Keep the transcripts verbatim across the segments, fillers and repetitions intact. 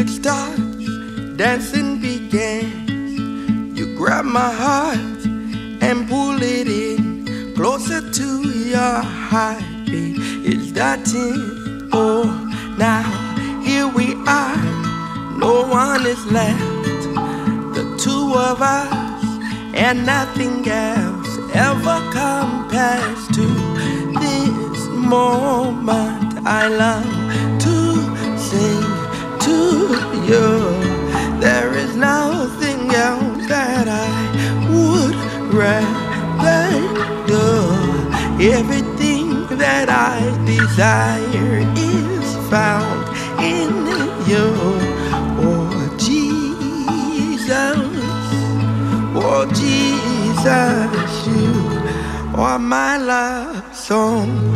music starts, dancing begins. You grab my heart and pull it in closer to your heartbeat. It's starting, oh, now here we are. No one is left, the two of us, and nothing else ever compares to this moment. I love to sing to you. There is nothing else that I would rather do. Everything that I desire is found in you. Oh Jesus, oh Jesus, you are my love song.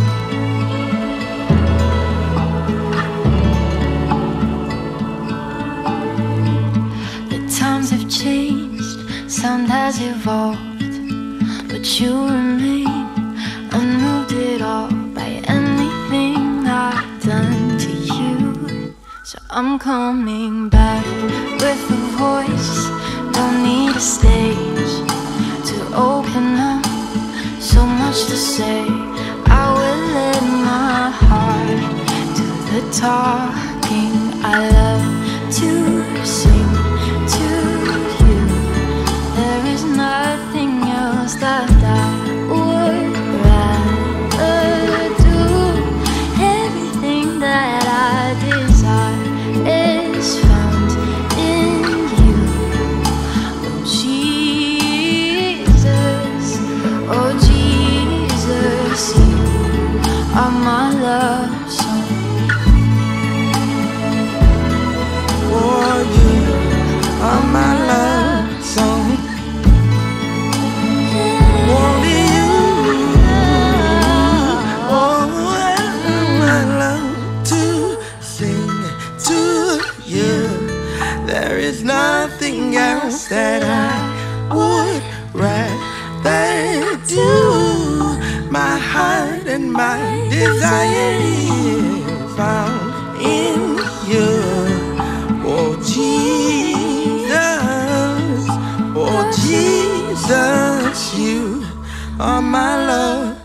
Times have changed, sound has evolved, but you remain unmoved at all by anything I've done to you. So I'm coming back with a voice, don't need a stage to open up, so much to say. I will let my heart do the talking. I love to sing to you. There is nothing else that I would rather do. Everything that I desire is found in you. Oh Jesus, oh Jesus, you are my love song. Oh, you are my love song. Only you, oh, I love to sing to you. There is nothing else that I would rather do. My heart and my desire is found in you. Oh Jesus, oh Jesus, you are my love